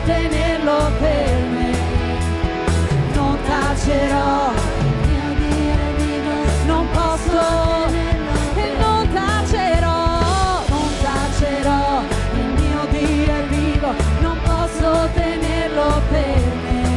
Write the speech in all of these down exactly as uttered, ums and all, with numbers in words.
tenerlo per me. Non tacerò, il mio Dio è vivo, non posso, e non tacerò, non tacerò, il mio Dio è vivo, non posso tenerlo per me.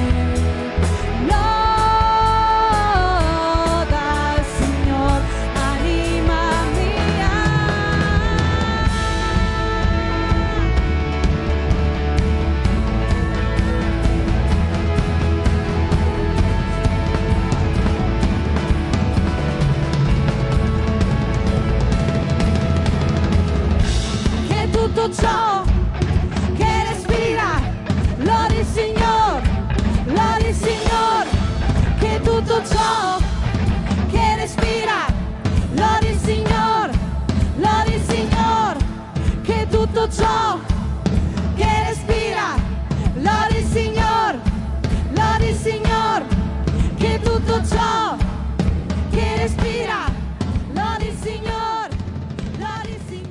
Tutto ciò che respira, lodi il Signor, lodi il Signor, che tutto ciò che respira, lodi il Signor, lodi il Signor, che tutto ciò che respira, lodi il Signor, lodi il Signor, che tutto ciò che respira, lodi il Signor, lodi il Signor.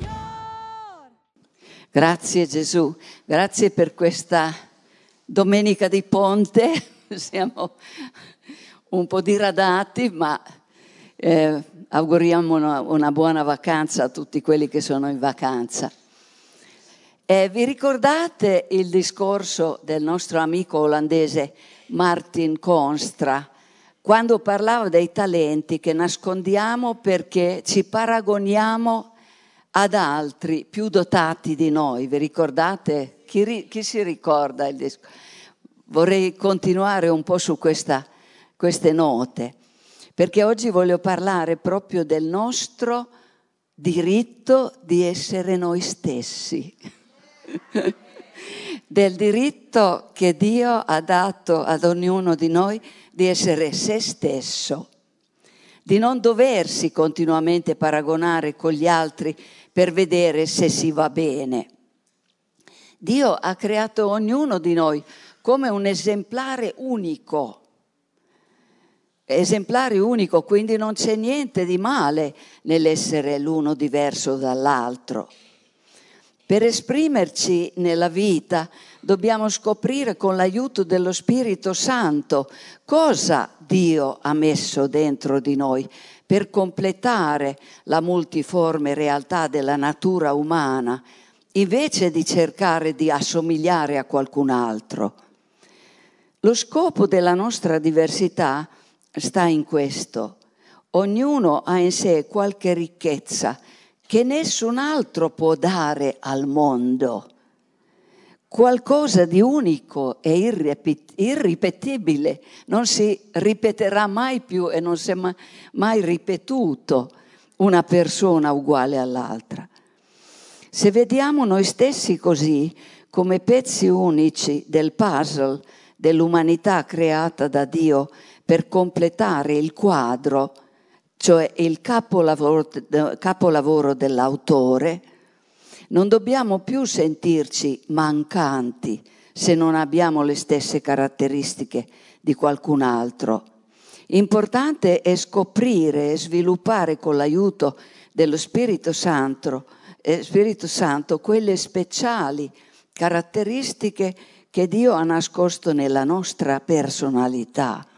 Grazie Gesù, grazie per questa domenica di ponte, siamo un po' diradati, ma eh, auguriamo una, una buona vacanza a tutti quelli che sono in vacanza. Eh, vi ricordate il discorso del nostro amico olandese Martin Constra, quando parlava dei talenti che nascondiamo perché ci paragoniamo ad altri più dotati di noi? Vi ricordate? Chi, ri, chi si ricorda il discorso? Vorrei continuare un po' su questa, queste note, perché oggi voglio parlare proprio del nostro diritto di essere noi stessi, del diritto che Dio ha dato ad ognuno di noi di essere se stesso, di non doversi continuamente paragonare con gli altri per vedere se si va bene. Dio ha creato ognuno di noi come un esemplare unico. Esemplare unico, quindi non c'è niente di male nell'essere l'uno diverso dall'altro. Per esprimerci nella vita dobbiamo scoprire con l'aiuto dello Spirito Santo cosa Dio ha messo dentro di noi per completare la multiforme realtà della natura umana, invece di cercare di assomigliare a qualcun altro. Lo scopo della nostra diversità sta in questo: ognuno ha in sé qualche ricchezza che nessun altro può dare al mondo, qualcosa di unico e irripetibile, non si ripeterà mai più e non si è mai ripetuto una persona uguale all'altra. Se vediamo noi stessi così, come pezzi unici del puzzle dell'umanità creata da Dio per completare il quadro, cioè il capolavoro, capolavoro dell'autore, non dobbiamo più sentirci mancanti se non abbiamo le stesse caratteristiche di qualcun altro. Importante è scoprire e sviluppare con l'aiuto dello Spirito Santo, eh, Spirito Santo quelle speciali caratteristiche che Dio ha nascosto nella nostra personalità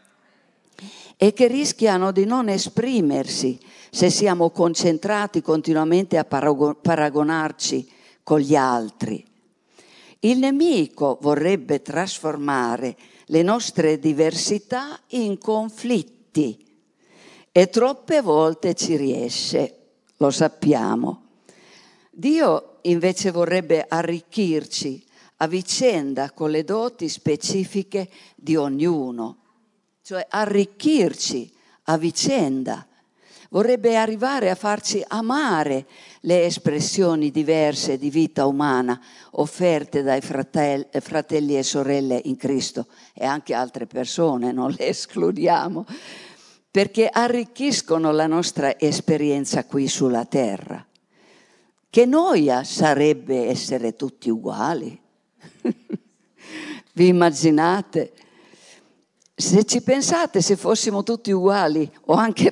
e che rischiano di non esprimersi se siamo concentrati continuamente a paragonarci con gli altri. Il nemico vorrebbe trasformare le nostre diversità in conflitti e troppe volte ci riesce, lo sappiamo. Dio invece vorrebbe arricchirci a vicenda con le doti specifiche di ognuno, cioè arricchirci a vicenda. Vorrebbe arrivare a farci amare le espressioni diverse di vita umana offerte dai fratelli, fratelli e sorelle in Cristo e anche altre persone, non le escludiamo, perché arricchiscono la nostra esperienza qui sulla terra. Che noia sarebbe essere tutti uguali? Vi immaginate? Se ci pensate, se fossimo tutti uguali o anche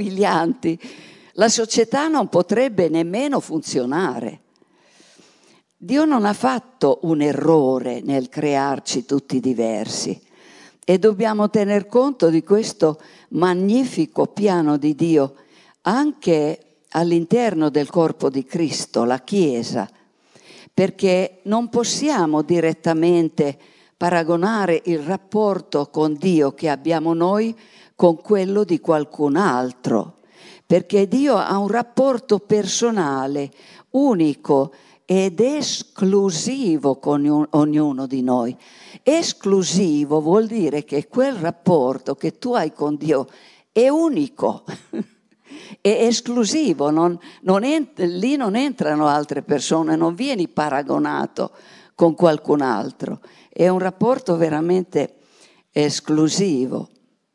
somiglianti, la società non potrebbe nemmeno funzionare. Dio non ha fatto un errore nel crearci tutti diversi e dobbiamo tener conto di questo magnifico piano di Dio anche all'interno del corpo di Cristo, la Chiesa, perché non possiamo direttamente paragonare il rapporto con Dio che abbiamo noi con quello di qualcun altro, perché Dio ha un rapporto personale, unico ed esclusivo con ognuno di noi. Esclusivo vuol dire che quel rapporto che tu hai con Dio è unico, è esclusivo, non, non ent- lì non entrano altre persone, non vieni paragonato con qualcun altro, è un rapporto veramente esclusivo.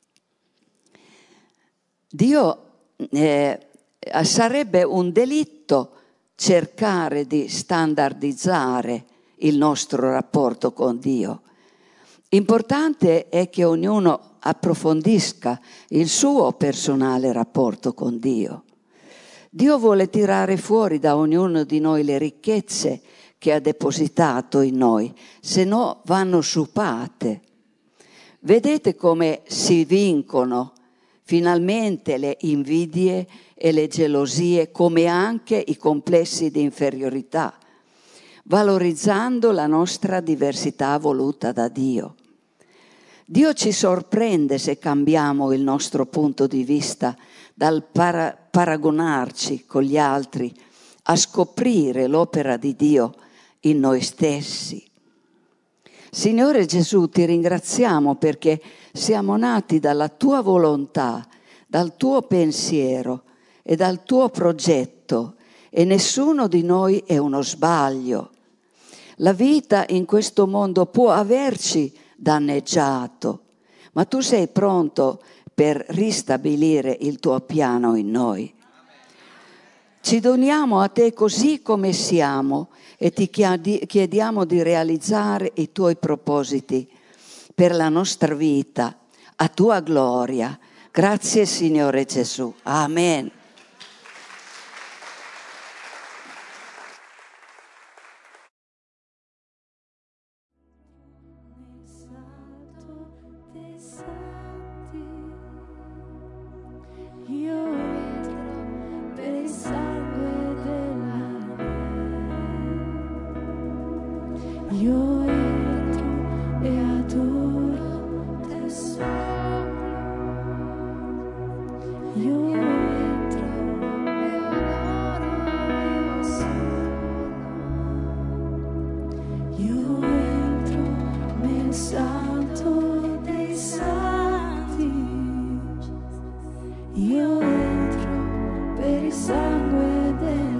Dio eh, sarebbe un delitto cercare di standardizzare il nostro rapporto con Dio. Importante è che ognuno approfondisca il suo personale rapporto con Dio. Dio vuole tirare fuori da ognuno di noi le ricchezze che ha depositato in noi, se no vanno supate. Vedete come si vincono finalmente le invidie e le gelosie, come anche i complessi di inferiorità, valorizzando la nostra diversità voluta da Dio. Dio ci sorprende se cambiamo il nostro punto di vista dal para- paragonarci con gli altri a scoprire l'opera di Dio in noi stessi. Signore Gesù, ti ringraziamo perché siamo nati dalla tua volontà, dal tuo pensiero e dal tuo progetto e nessuno di noi è uno sbaglio. La vita in questo mondo può averci danneggiato, ma tu sei pronto per ristabilire il tuo piano in noi. Ci doniamo a te così come siamo e ti chiediamo di realizzare i tuoi propositi per la nostra vita, a tua gloria. Grazie Signore Gesù. Amen. Io entro e adoro te solo. Io entro e adoro io solo. Io entro nel santo dei santi. Io entro per il sangue della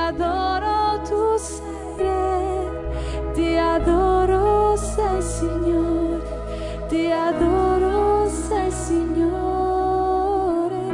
adoro, tu sei Re, ti adoro, sei Signore, ti adoro, sei Signore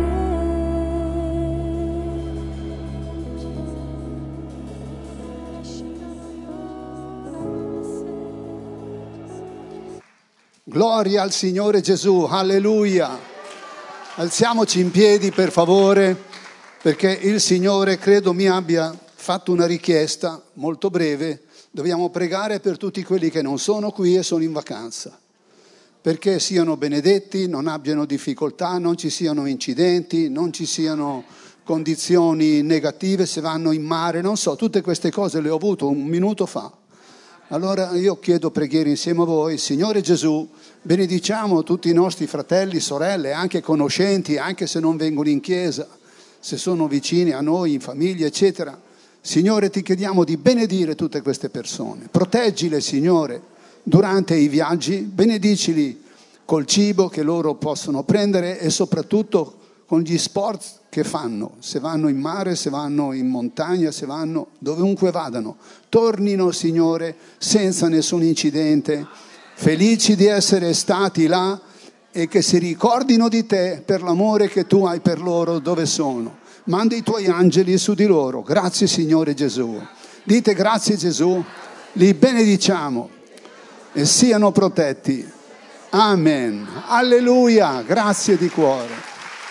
Re. Gloria al Signore Gesù, alleluia. Alziamoci in piedi per favore, perché il Signore credo mi abbia fatto una richiesta molto breve. Dobbiamo pregare per tutti quelli che non sono qui e sono in vacanza, perché siano benedetti, non abbiano difficoltà, non ci siano incidenti, non ci siano condizioni negative se vanno in mare, non so, tutte queste cose le ho avute un minuto fa. Allora io chiedo preghiere insieme a voi. Signore Gesù, benediciamo tutti i nostri fratelli, sorelle, anche conoscenti, anche se non vengono in chiesa, se sono vicini a noi, in famiglia, eccetera. Signore, ti chiediamo di benedire tutte queste persone. Proteggile, Signore, durante i viaggi, benedicili col cibo che loro possono prendere e soprattutto con gli sport che fanno, se vanno in mare, se vanno in montagna, se vanno dovunque vadano. Tornino, Signore, senza nessun incidente, felici di essere stati là e che si ricordino di te per l'amore che tu hai per loro dove sono. Manda i tuoi angeli su di loro. Grazie, Signore Gesù. Dite grazie, Gesù. Li benediciamo e siano protetti. Amen. Alleluia. Grazie di cuore.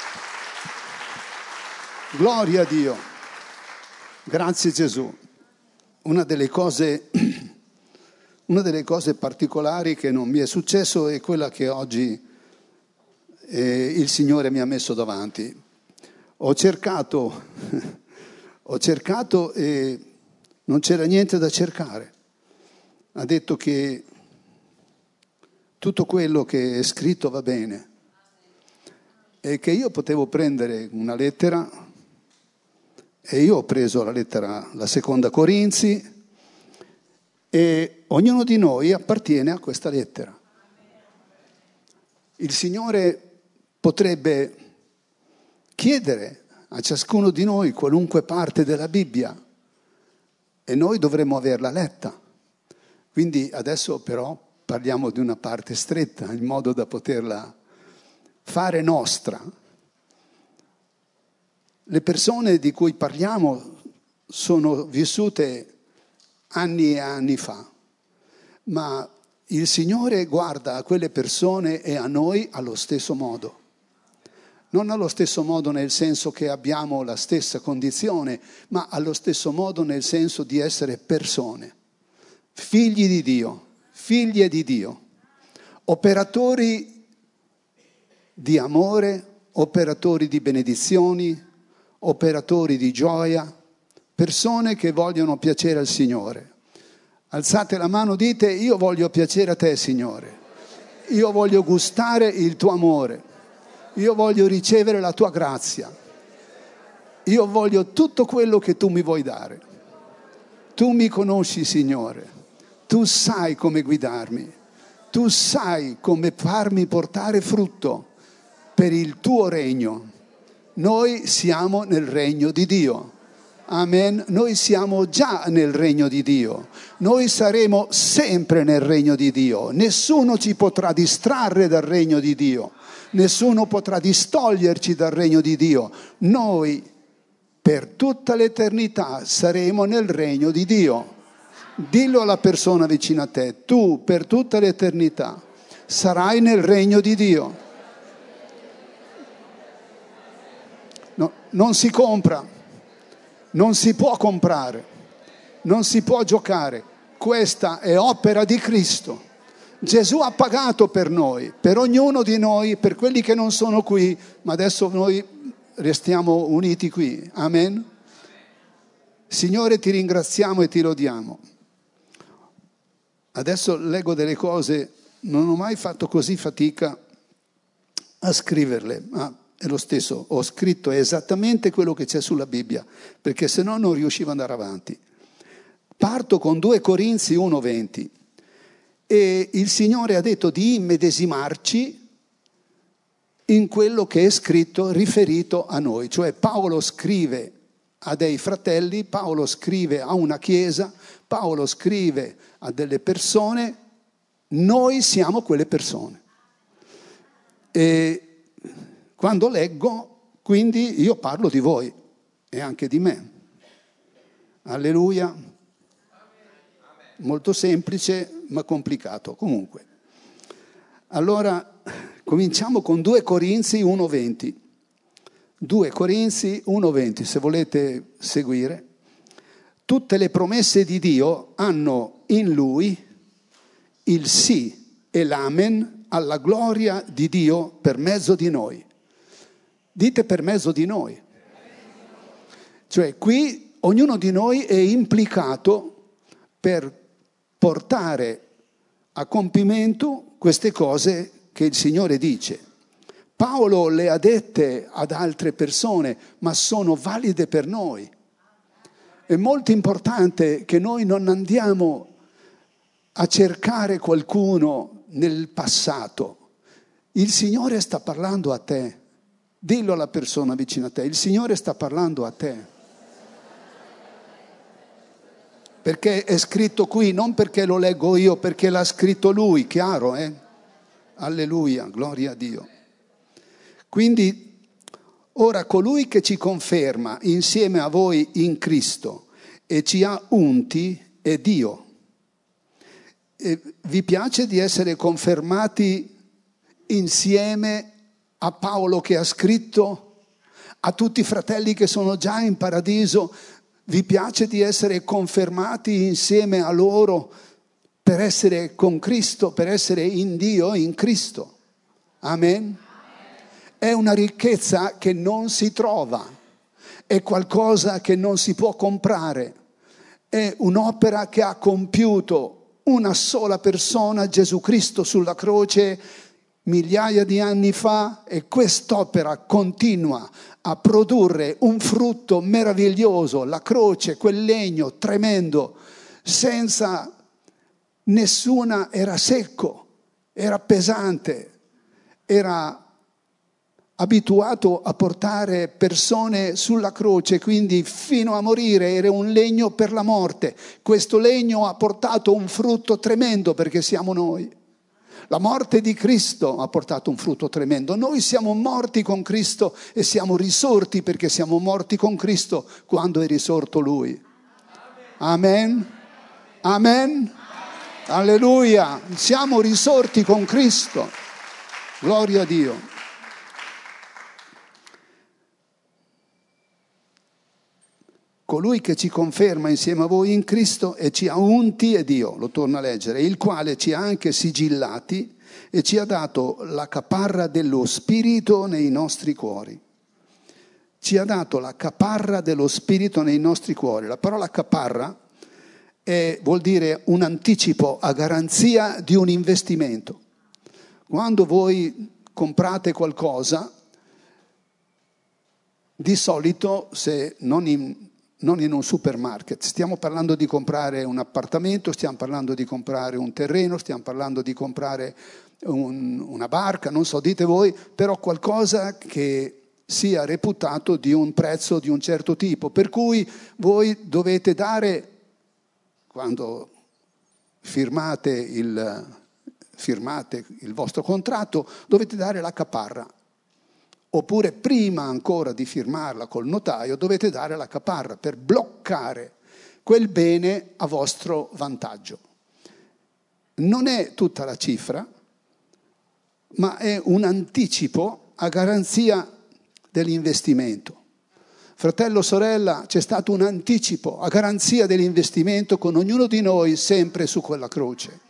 Gloria a Dio. Grazie Gesù. Una delle cose, una delle cose particolari che non mi è successo è quella che oggi eh, il Signore mi ha messo davanti. Ho cercato, ho cercato e non c'era niente da cercare. Ha detto che tutto quello che è scritto va bene e che io potevo prendere una lettera. E io ho preso la lettera, la seconda Corinzi, e ognuno di noi appartiene a questa lettera. Il Signore potrebbe chiedere a ciascuno di noi qualunque parte della Bibbia e noi dovremmo averla letta. Quindi adesso però parliamo di una parte stretta, in modo da poterla fare nostra. Le persone di cui parliamo sono vissute anni e anni fa, ma il Signore guarda a quelle persone e a noi allo stesso modo. Non allo stesso modo nel senso che abbiamo la stessa condizione, ma allo stesso modo nel senso di essere persone, figli di Dio, figlie di Dio, operatori di amore, operatori di benedizioni, operatori di gioia, persone che vogliono piacere al Signore. Alzate la mano, dite: io voglio piacere a te, Signore. Io voglio gustare il tuo amore. Io voglio ricevere la tua grazia. Io voglio tutto quello che tu mi vuoi dare. Tu mi conosci, Signore. Tu sai come guidarmi. Tu sai come farmi portare frutto per il tuo regno. Noi siamo nel regno di Dio. Amen. Noi siamo già nel regno di Dio. Noi saremo sempre nel regno di Dio. Nessuno ci potrà distrarre dal regno di Dio. Nessuno potrà distoglierci dal regno di Dio. Noi per tutta l'eternità saremo nel regno di Dio. Dillo alla persona vicino a te: tu per tutta l'eternità sarai nel regno di Dio. No, non si compra, non si può comprare, non si può giocare. Questa è opera di Cristo. Gesù ha pagato per noi, per ognuno di noi, per quelli che non sono qui, ma adesso noi restiamo uniti qui. Amen. Signore, ti ringraziamo e ti lodiamo. Adesso leggo delle cose, non ho mai fatto così fatica a scriverle, ma è lo stesso, ho scritto esattamente quello che c'è sulla Bibbia, perché se no non riuscivo ad andare avanti. Parto con due Corinzi uno venti e il Signore ha detto di immedesimarci in quello che è scritto riferito a noi, cioè Paolo scrive a dei fratelli, Paolo scrive a una chiesa, Paolo scrive a delle persone, noi siamo quelle persone. E quando leggo, quindi io parlo di voi e anche di me. Alleluia. Molto semplice ma complicato. Comunque. Allora, cominciamo con due Corinzi uno venti. due Corinzi uno venti, se volete seguire. Tutte le promesse di Dio hanno in Lui il sì e l'amen alla gloria di Dio per mezzo di noi. Dite per mezzo di noi. Cioè qui ognuno di noi è implicato per portare a compimento queste cose che il Signore dice. Paolo le ha dette ad altre persone, ma sono valide per noi. È molto importante che noi non andiamo a cercare qualcuno nel passato. Il Signore sta parlando a te. Dillo alla persona vicino a te, il Signore sta parlando a te. Perché è scritto qui, non perché lo leggo io, perché l'ha scritto Lui, chiaro, eh? Alleluia, gloria a Dio. Quindi, ora colui che ci conferma insieme a voi in Cristo e ci ha unti è Dio. E vi piace di essere confermati insieme a Paolo che ha scritto, a tutti i fratelli che sono già in paradiso? Vi piace di essere confermati insieme a loro per essere con Cristo, per essere in Dio, in Cristo? Amen? È una ricchezza che non si trova, è qualcosa che non si può comprare, è un'opera che ha compiuto una sola persona, Gesù Cristo sulla croce, migliaia di anni fa, e quest'opera continua a produrre un frutto meraviglioso, la croce, quel legno tremendo, senza nessuna, era secco, era pesante, era abituato a portare persone sulla croce, quindi fino a morire era un legno per la morte. Questo legno ha portato un frutto tremendo perché siamo noi. La morte di Cristo ha portato un frutto tremendo. Noi siamo morti con Cristo e siamo risorti perché siamo morti con Cristo quando è risorto Lui. Amen. Amen. Amen. Alleluia. Siamo risorti con Cristo. Gloria a Dio. Colui che ci conferma insieme a voi in Cristo e ci ha unti è Dio, lo torno a leggere, il quale ci ha anche sigillati e ci ha dato la caparra dello Spirito nei nostri cuori. Ci ha dato la caparra dello Spirito nei nostri cuori. La parola caparra è, vuol dire un anticipo a garanzia di un investimento. Quando voi comprate qualcosa, di solito, se non in non in un supermarket, stiamo parlando di comprare un appartamento, stiamo parlando di comprare un terreno, stiamo parlando di comprare un, una barca, non so, dite voi, però qualcosa che sia reputato di un prezzo di un certo tipo, per cui voi dovete dare, quando firmate il, firmate il vostro contratto, dovete dare la caparra. Oppure prima ancora di firmarla col notaio dovete dare la caparra per bloccare quel bene a vostro vantaggio. Non è tutta la cifra, ma è un anticipo a garanzia dell'investimento. Fratello, sorella, c'è stato un anticipo a garanzia dell'investimento con ognuno di noi sempre su quella croce.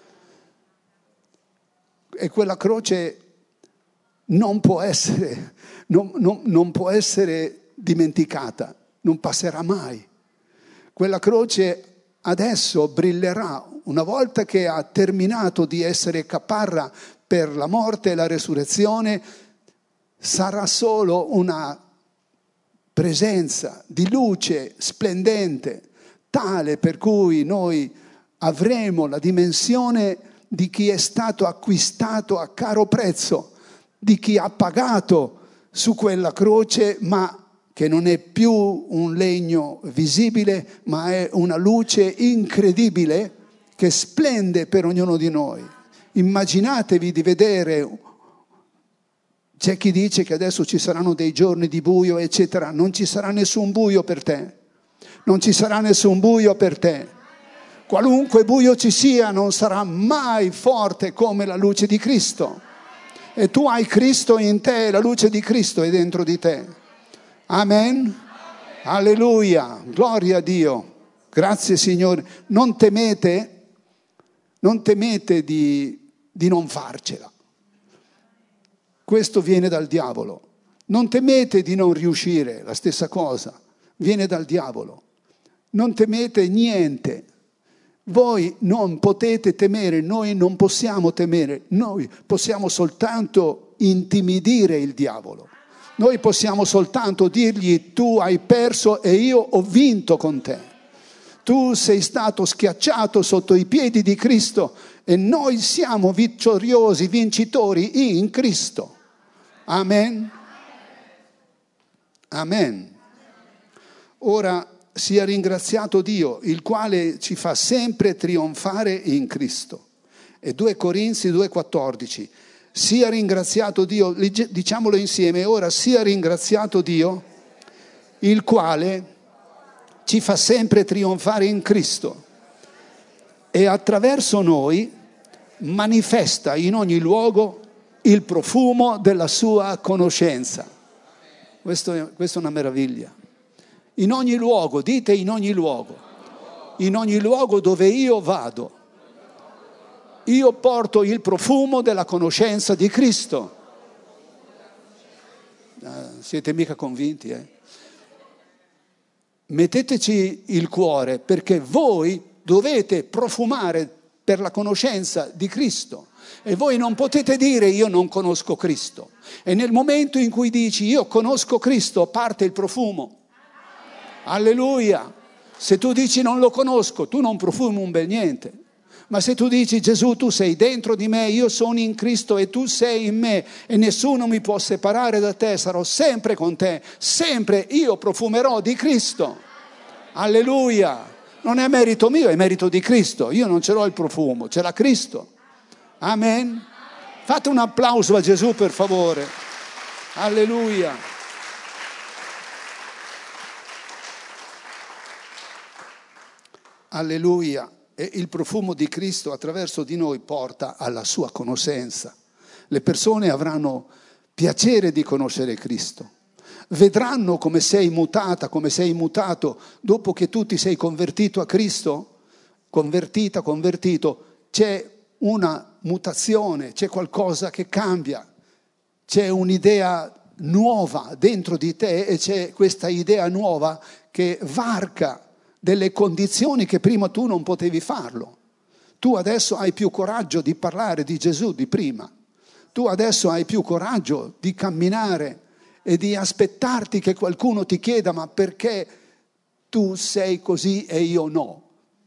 E quella croce non può essere, non, non, non può essere dimenticata, non passerà mai. Quella croce adesso brillerà una volta che ha terminato di essere caparra per la morte e la resurrezione, sarà solo una presenza di luce splendente, tale per cui noi avremo la dimensione di chi è stato acquistato a caro prezzo, di chi ha pagato su quella croce, ma che non è più un legno visibile, ma è una luce incredibile che splende per ognuno di noi. Immaginatevi di vedere, c'è chi dice che adesso ci saranno dei giorni di buio, eccetera. Non ci sarà nessun buio per te. Non ci sarà nessun buio per te. Qualunque buio ci sia non sarà mai forte come la luce di Cristo. E tu hai Cristo in te, la luce di Cristo è dentro di te. Amen. Amen. Alleluia, gloria a Dio. Grazie Signore. Non temete, non temete di, di non farcela. Questo viene dal diavolo. Non temete di non riuscire, la stessa cosa, viene dal diavolo. Non temete niente. Voi non potete temere, noi non possiamo temere, noi possiamo soltanto intimidire il diavolo. Noi possiamo soltanto dirgli: tu hai perso e io ho vinto con te. Tu sei stato schiacciato sotto i piedi di Cristo e noi siamo vittoriosi, vincitori in Cristo. Amen. Amen. Ora sia ringraziato Dio, il quale ci fa sempre trionfare in Cristo. E due Corinzi due quattordici. Sia ringraziato Dio, diciamolo insieme ora, sia ringraziato Dio, il quale ci fa sempre trionfare in Cristo e attraverso noi manifesta in ogni luogo il profumo della sua conoscenza. Questo è, questa è una meraviglia. In ogni luogo, dite in ogni luogo, in ogni luogo dove io vado, io porto il profumo della conoscenza di Cristo. Ah, siete mica convinti, eh? Metteteci il cuore, perché voi dovete profumare per la conoscenza di Cristo. E voi non potete dire: io non conosco Cristo. E nel momento in cui dici: io conosco Cristo, parte il profumo. Alleluia. Se tu dici: non lo conosco, tu non profumi un bel niente. Ma se tu dici: Gesù, tu sei dentro di me, io sono in Cristo e tu sei in me e nessuno mi può separare da te, sarò sempre con te, sempre io profumerò di Cristo. Alleluia. Non è merito mio, è merito di Cristo. Io non ce l'ho il profumo, ce l'ha Cristo. Amen. Fate un applauso a Gesù, per favore. Alleluia. Alleluia. E il profumo di Cristo attraverso di noi porta alla sua conoscenza. Le persone avranno piacere di conoscere Cristo. Vedranno come sei mutata, come sei mutato dopo che tu ti sei convertito a Cristo. Convertita, convertito. C'è una mutazione, c'è qualcosa che cambia. C'è un'idea nuova dentro di te e c'è questa idea nuova che varca delle condizioni che prima tu non potevi farlo. Tu adesso hai più coraggio di parlare di Gesù di prima. Tu adesso hai più coraggio di camminare e di aspettarti che qualcuno ti chieda: ma perché tu sei così e io no?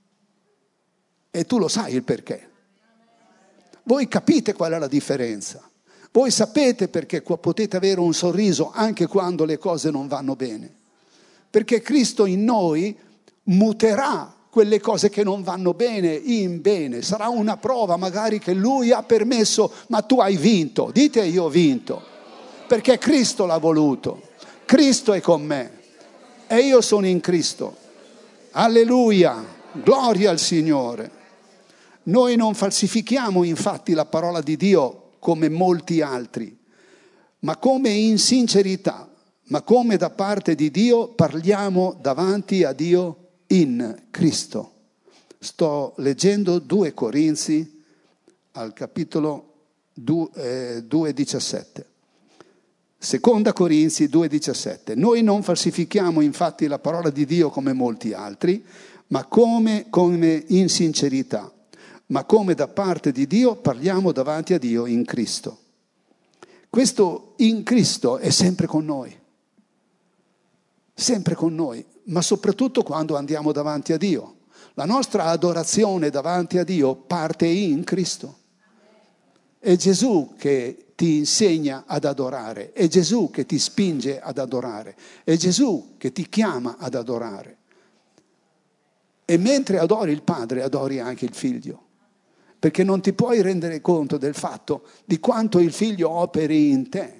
E tu lo sai il perché. Voi capite qual è la differenza. Voi sapete perché potete avere un sorriso anche quando le cose non vanno bene. Perché Cristo in noi muterà quelle cose che non vanno bene in bene. Sarà una prova magari che Lui ha permesso, ma tu hai vinto. Dite: io ho vinto, perché Cristo l'ha voluto. Cristo è con me e io sono in Cristo. Alleluia, gloria al Signore. Noi non falsifichiamo infatti la parola di Dio come molti altri, ma come in sincerità, ma come da parte di Dio parliamo davanti a Dio in Cristo. Sto leggendo due Corinzi al capitolo due diciassette. Seconda Corinzi due diciassette. Noi non falsifichiamo infatti la parola di Dio come molti altri, ma come, come in sincerità, ma come da parte di Dio parliamo davanti a Dio in Cristo. Questo in Cristo è sempre con noi. Sempre con noi, ma soprattutto quando andiamo davanti a Dio. La nostra adorazione davanti a Dio parte in Cristo. È Gesù che ti insegna ad adorare, è Gesù che ti spinge ad adorare, è Gesù che ti chiama ad adorare. E mentre adori il Padre, adori anche il Figlio, perché non ti puoi rendere conto del fatto di quanto il Figlio operi in te.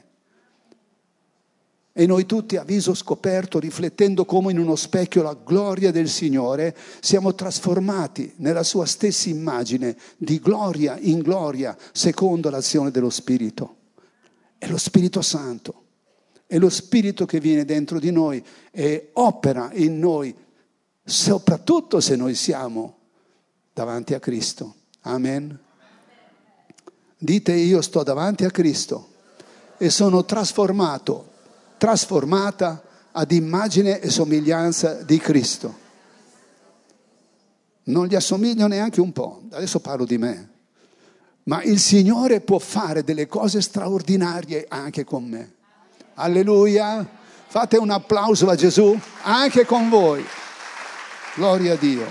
E noi tutti a viso scoperto, riflettendo come in uno specchio la gloria del Signore, siamo trasformati nella sua stessa immagine, di gloria in gloria, secondo l'azione dello Spirito. È lo Spirito Santo, è lo Spirito che viene dentro di noi e opera in noi, soprattutto se noi siamo davanti a Cristo. Amen. Dite: io sto davanti a Cristo e sono trasformato, trasformata ad immagine e somiglianza di Cristo. Non gli assomiglio neanche un po', adesso parlo di me, ma il Signore può fare delle cose straordinarie anche con me. Alleluia! Fate un applauso a Gesù anche con voi. Gloria a Dio.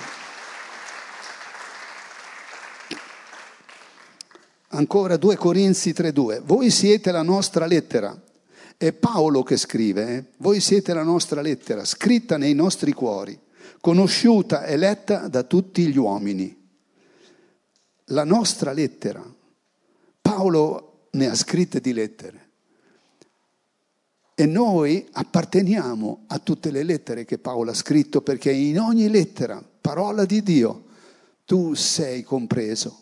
Ancora due Corinzi tre due. Voi siete la nostra lettera. È Paolo che scrive, eh? Voi siete la nostra lettera, scritta nei nostri cuori, conosciuta e letta da tutti gli uomini. La nostra lettera. Paolo ne ha scritte di lettere. E noi apparteniamo a tutte le lettere che Paolo ha scritto, perché in ogni lettera, parola di Dio, tu sei compreso.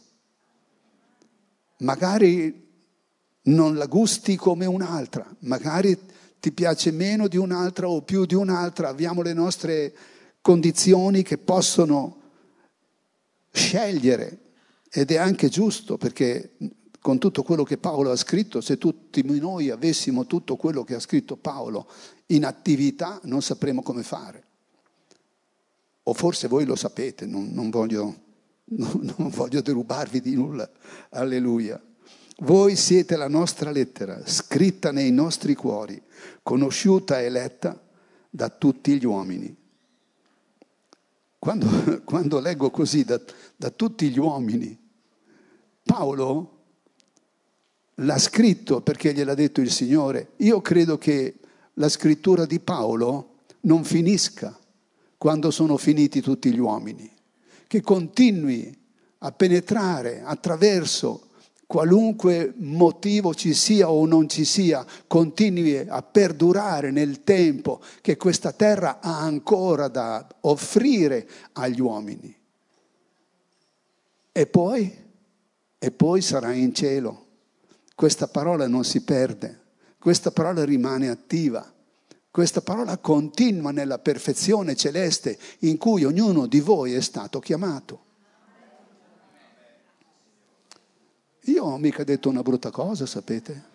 Magari non la gusti come un'altra, magari ti piace meno di un'altra o più di un'altra, abbiamo le nostre condizioni che possono scegliere, ed è anche giusto, perché con tutto quello che Paolo ha scritto, se tutti noi avessimo tutto quello che ha scritto Paolo in attività, non sapremo come fare. O forse voi lo sapete, non, non voglio, non, non voglio derubarvi di nulla. Alleluia. Voi siete la nostra lettera, scritta nei nostri cuori, conosciuta e letta da tutti gli uomini. Quando, quando leggo così, da, da tutti gli uomini, Paolo l'ha scritto perché gliel'ha detto il Signore. Io credo che la scrittura di Paolo non finisca quando sono finiti tutti gli uomini, che continui a penetrare attraverso qualunque motivo ci sia o non ci sia, continui a perdurare nel tempo che questa terra ha ancora da offrire agli uomini. E poi, e poi sarà in cielo. Questa parola non si perde, questa parola rimane attiva, questa parola continua nella perfezione celeste in cui ognuno di voi è stato chiamato. Io ho mica detto una brutta cosa, sapete?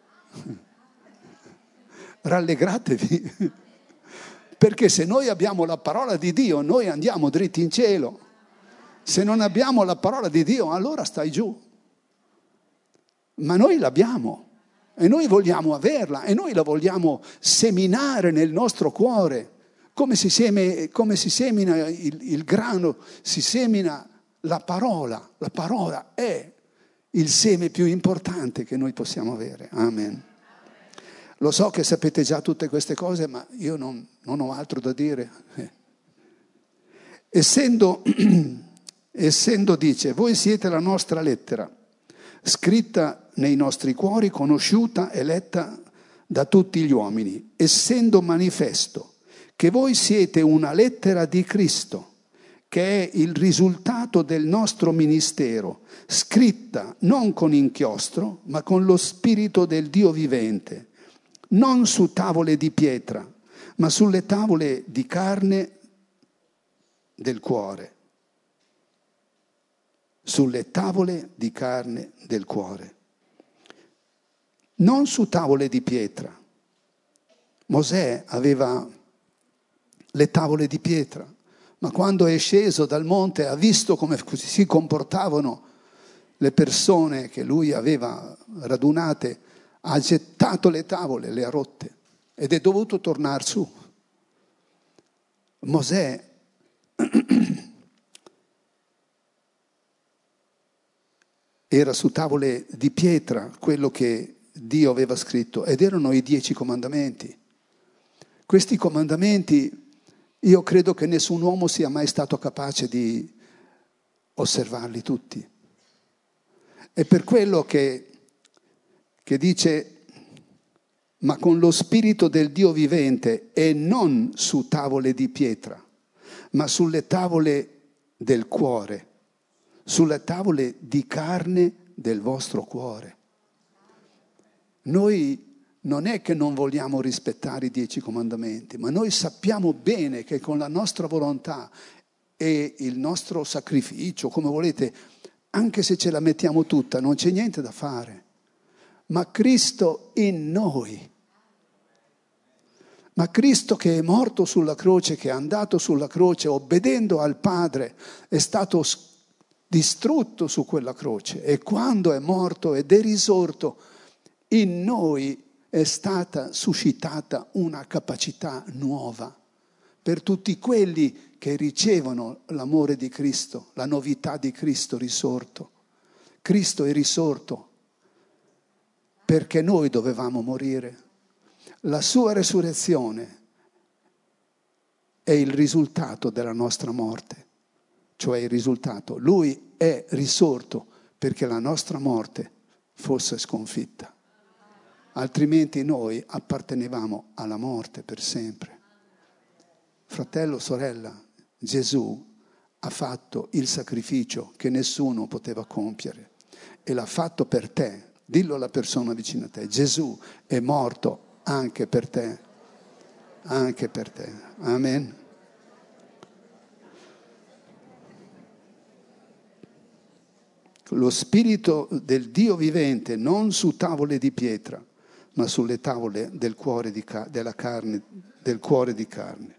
Rallegratevi, perché se noi abbiamo la parola di Dio, noi andiamo dritti in cielo. Se non abbiamo la parola di Dio, allora stai giù. Ma noi l'abbiamo e noi vogliamo averla e noi la vogliamo seminare nel nostro cuore. Come si, seme, come si semina il, il grano, si semina la parola. La parola è il seme più importante che noi possiamo avere. Amen. Lo so che sapete già tutte queste cose, ma io non, non ho altro da dire. Eh. Essendo, essendo, dice, voi siete la nostra lettera, scritta nei nostri cuori, conosciuta e letta da tutti gli uomini, essendo manifesto che voi siete una lettera di Cristo, che è il risultato del nostro ministero, scritta non con inchiostro, ma con lo Spirito del Dio vivente, non su tavole di pietra, ma sulle tavole di carne del cuore. Sulle tavole di carne del cuore. Non su tavole di pietra. Mosè aveva le tavole di pietra, ma quando è sceso dal monte ha visto come si comportavano le persone che lui aveva radunate, ha gettato le tavole, le ha rotte ed è dovuto tornare su. Mosè era su tavole di pietra quello che Dio aveva scritto, ed erano i dieci comandamenti. Questi comandamenti io credo che nessun uomo sia mai stato capace di osservarli tutti. È per quello che, che dice: ma con lo spirito del Dio vivente, e non su tavole di pietra, ma sulle tavole del cuore, sulle tavole di carne del vostro cuore. Noi non è che non vogliamo rispettare i dieci comandamenti, ma noi sappiamo bene che con la nostra volontà e il nostro sacrificio, come volete, anche se ce la mettiamo tutta, non c'è niente da fare. Ma Cristo in noi, ma Cristo che è morto sulla croce, che è andato sulla croce, obbedendo al Padre, è stato distrutto su quella croce, e quando è morto ed è risorto, in noi è stata suscitata una capacità nuova per tutti quelli che ricevono l'amore di Cristo, la novità di Cristo risorto. Cristo è risorto perché noi dovevamo morire. La sua resurrezione è il risultato della nostra morte, cioè il risultato. Lui è risorto perché la nostra morte fosse sconfitta. Altrimenti noi appartenevamo alla morte per sempre. Fratello, sorella, Gesù ha fatto il sacrificio che nessuno poteva compiere e l'ha fatto per te. Dillo alla persona vicino a te: Gesù è morto anche per te, anche per te. Amen. Lo spirito del Dio vivente non su tavole di pietra, ma sulle tavole del cuore di ca- della carne, del cuore di carne.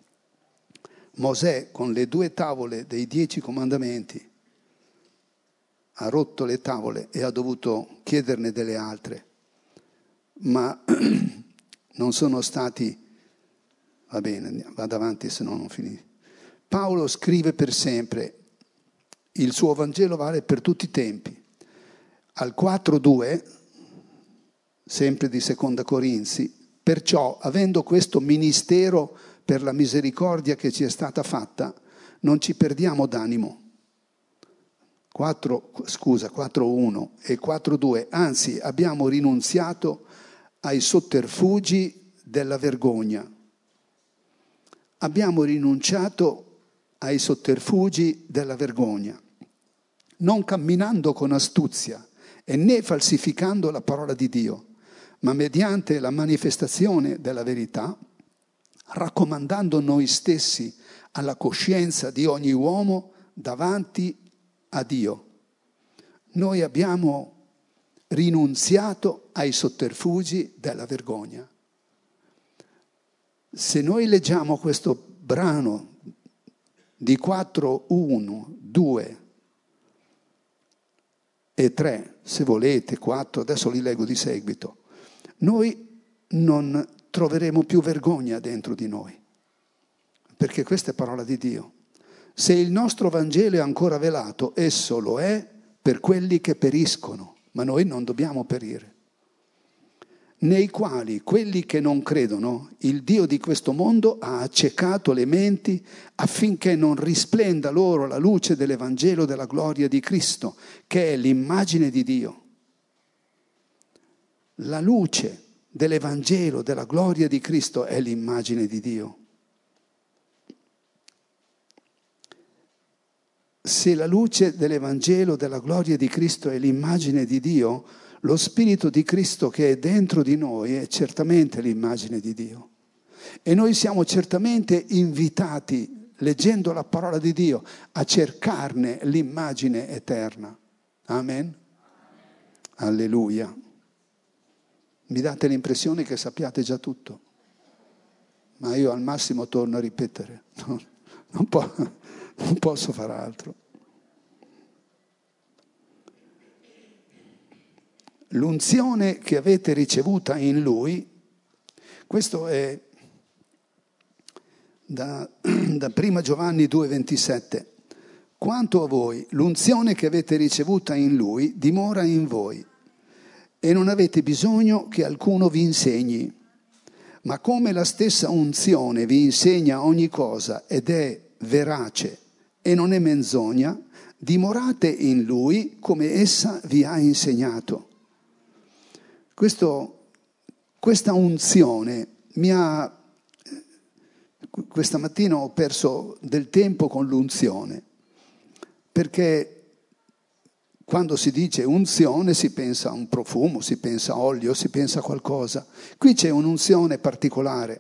Mosè, con le due tavole dei dieci comandamenti, ha rotto le tavole e ha dovuto chiederne delle altre, ma non sono stati... Va bene, vado avanti, se no non finisco. Paolo scrive per sempre, il suo Vangelo vale per tutti i tempi. Al quattro due, sempre di Seconda Corinzi, perciò, avendo questo ministero per la misericordia che ci è stata fatta, non ci perdiamo d'animo. quattro, scusa, quattro uno e quattro due, anzi abbiamo rinunziato ai sotterfugi della vergogna. Abbiamo rinunciato ai sotterfugi della vergogna, non camminando con astuzia e né falsificando la parola di Dio, ma mediante la manifestazione della verità, raccomandando noi stessi alla coscienza di ogni uomo davanti a Dio. Noi abbiamo rinunziato ai sotterfugi della vergogna. Se noi leggiamo questo brano di quattro, uno, due e tre, se volete, quattro, adesso li leggo di seguito, noi non troveremo più vergogna dentro di noi, perché questa è parola di Dio. Se il nostro Vangelo è ancora velato, esso lo è per quelli che periscono, ma noi non dobbiamo perire, nei quali quelli che non credono, il Dio di questo mondo ha accecato le menti affinché non risplenda loro la luce dell'Evangelo della gloria di Cristo, che è l'immagine di Dio. La luce dell'Evangelo della gloria di Cristo è l'immagine di Dio. Se la luce dell'Evangelo della gloria di Cristo è l'immagine di Dio, lo Spirito di Cristo che è dentro di noi è certamente l'immagine di Dio. E noi siamo certamente invitati, leggendo la parola di Dio, a cercarne l'immagine eterna. Amen? Alleluia. Mi date l'impressione che sappiate già tutto, ma io al massimo torno a ripetere. Non, non, po- non posso far altro. L'unzione che avete ricevuta in Lui, questo è da, da prima Giovanni due ventisette, Quanto a voi, l'unzione che avete ricevuta in Lui dimora in voi e non avete bisogno che alcuno vi insegni. Ma come la stessa unzione vi insegna ogni cosa ed è verace e non è menzogna, dimorate in Lui come essa vi ha insegnato. Questo, questa unzione mi ha... Questa mattina ho perso del tempo con l'unzione, perché quando si dice unzione si pensa a un profumo, si pensa a olio, si pensa a qualcosa. Qui c'è un'unzione particolare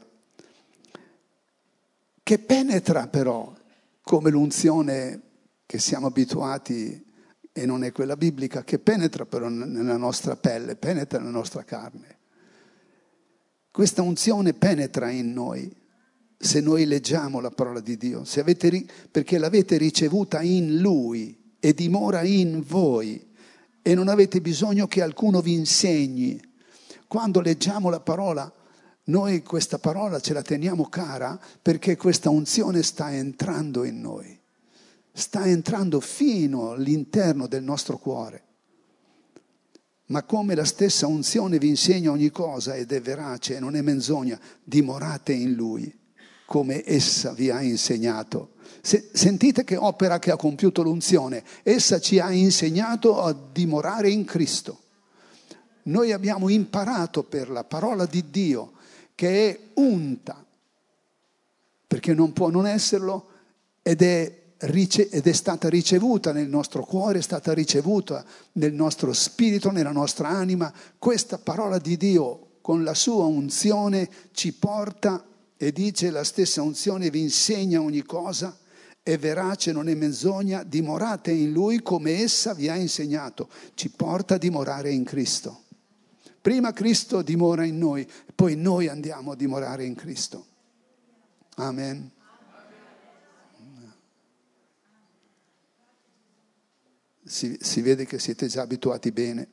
che penetra però, come l'unzione che siamo abituati, e non è quella biblica, che penetra però nella nostra pelle, penetra nella nostra carne. Questa unzione penetra in noi, se noi leggiamo la parola di Dio, se avete, perché l'avete ricevuta in Lui e dimora in voi e non avete bisogno che alcuno vi insegni. Quando leggiamo la parola, noi questa parola ce la teniamo cara perché questa unzione sta entrando in noi, sta entrando fino all'interno del nostro cuore. Ma come la stessa unzione vi insegna ogni cosa ed è verace e non è menzogna, dimorate in Lui come essa vi ha insegnato. Se, sentite che opera che ha compiuto l'unzione. Essa ci ha insegnato a dimorare in Cristo. Noi abbiamo imparato per la parola di Dio che è unta, perché non può non esserlo, ed è, ed è stata ricevuta nel nostro cuore, è stata ricevuta nel nostro spirito, nella nostra anima. Questa parola di Dio con la sua unzione ci porta e dice la stessa unzione vi insegna ogni cosa, è verace, non è menzogna, dimorate in Lui come essa vi ha insegnato, ci porta a dimorare in Cristo. Prima Cristo dimora in noi, poi noi andiamo a dimorare in Cristo. Amen. Si, si vede che siete già abituati bene.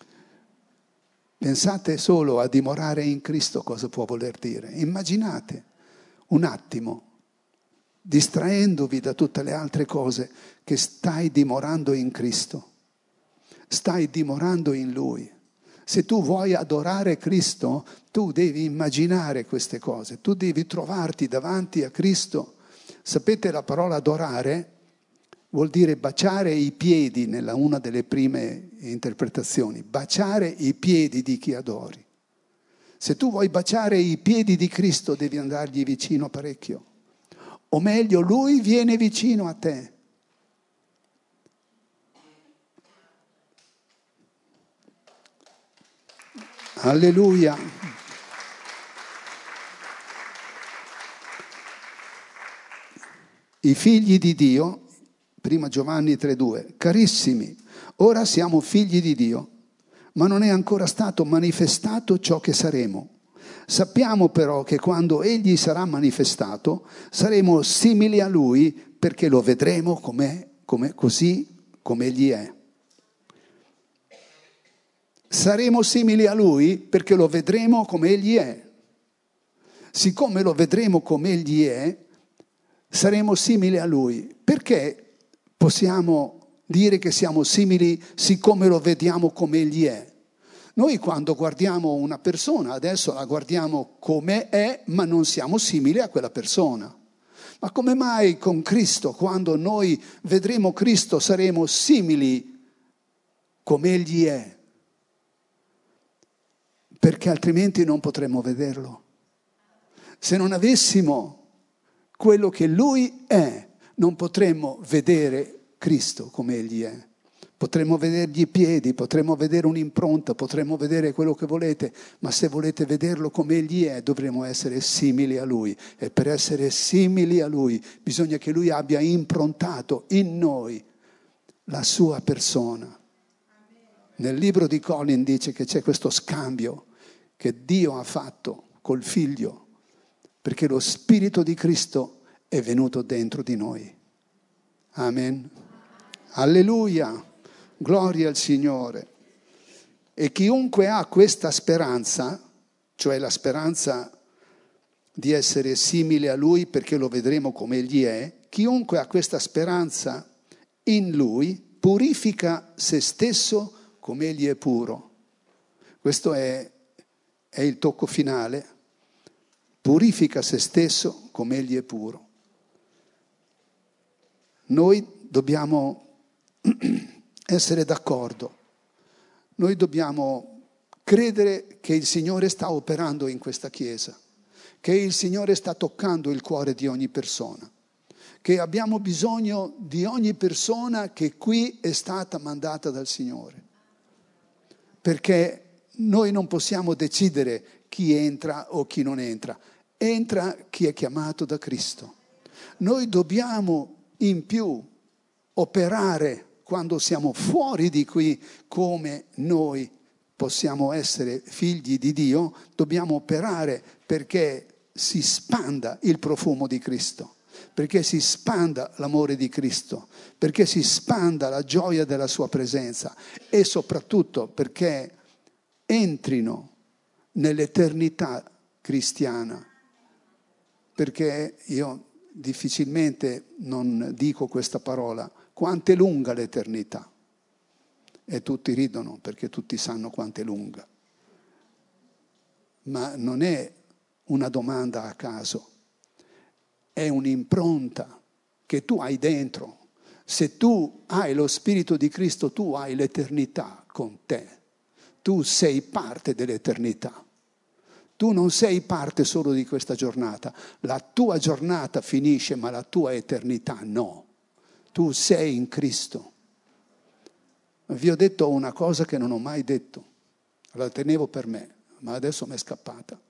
Pensate solo a dimorare in Cristo cosa può voler dire. Immaginate un attimo, distraendovi da tutte le altre cose, che stai dimorando in Cristo. Stai dimorando in Lui. Se tu vuoi adorare Cristo, tu devi immaginare queste cose. Tu devi trovarti davanti a Cristo. Sapete, la parola adorare vuol dire baciare i piedi nella una delle prime interpretazioni, baciare i piedi di chi adori. Se tu vuoi baciare i piedi di Cristo devi andargli vicino parecchio, o meglio Lui viene vicino a te. Alleluia. I figli di Dio, prima Giovanni tre due, carissimi, ora siamo figli di Dio, ma non è ancora stato manifestato ciò che saremo. Sappiamo però che quando Egli sarà manifestato, saremo simili a Lui perché lo vedremo com'è, com'è, così come Egli è. Saremo simili a Lui perché lo vedremo come Egli è. Siccome lo vedremo come Egli è, saremo simili a Lui. Perché possiamo dire che siamo simili siccome lo vediamo come Egli è? Noi quando guardiamo una persona, adesso la guardiamo come è, ma non siamo simili a quella persona. Ma come mai con Cristo, quando noi vedremo Cristo, saremo simili come Egli è? Perché altrimenti non potremmo vederlo. Se non avessimo quello che Lui è, non potremmo vedere Cristo come Egli è. Potremmo vedergli i piedi, potremmo vedere un'impronta, potremmo vedere quello che volete, ma se volete vederlo come Egli è, dovremo essere simili a Lui. E per essere simili a Lui, bisogna che Lui abbia improntato in noi la sua persona. Nel libro di Colin dice che c'è questo scambio che Dio ha fatto col Figlio, perché lo Spirito di Cristo è venuto dentro di noi. Amen. Alleluia. Gloria al Signore. E chiunque ha questa speranza, cioè la speranza di essere simile a Lui perché lo vedremo come Egli è, chiunque ha questa speranza in lui, purifica se stesso come egli è puro. Questo è, è il tocco finale. Purifica se stesso come egli è puro. Noi dobbiamo essere d'accordo. Noi dobbiamo credere che il Signore sta operando in questa Chiesa, che il Signore sta toccando il cuore di ogni persona, che abbiamo bisogno di ogni persona che qui è stata mandata dal Signore. Perché noi non possiamo decidere chi entra o chi non entra. Entra chi è chiamato da Cristo. Noi dobbiamo in più operare quando siamo fuori di qui, come noi possiamo essere figli di Dio, dobbiamo operare perché si spanda il profumo di Cristo, perché si spanda l'amore di Cristo, perché si spanda la gioia della sua presenza e soprattutto perché entrino nell'eternità cristiana. Perché io difficilmente non dico questa parola, quanto è lunga l'eternità? E tutti ridono perché tutti sanno quanto è lunga. Ma non è una domanda a caso, è un'impronta che tu hai dentro. Se tu hai lo Spirito di Cristo, tu hai l'eternità con te. Tu sei parte dell'eternità. Tu non sei parte solo di questa giornata. La tua giornata finisce, ma la tua eternità no. Tu sei in Cristo. Vi ho detto una cosa che non ho mai detto. La tenevo per me, ma adesso mi è scappata.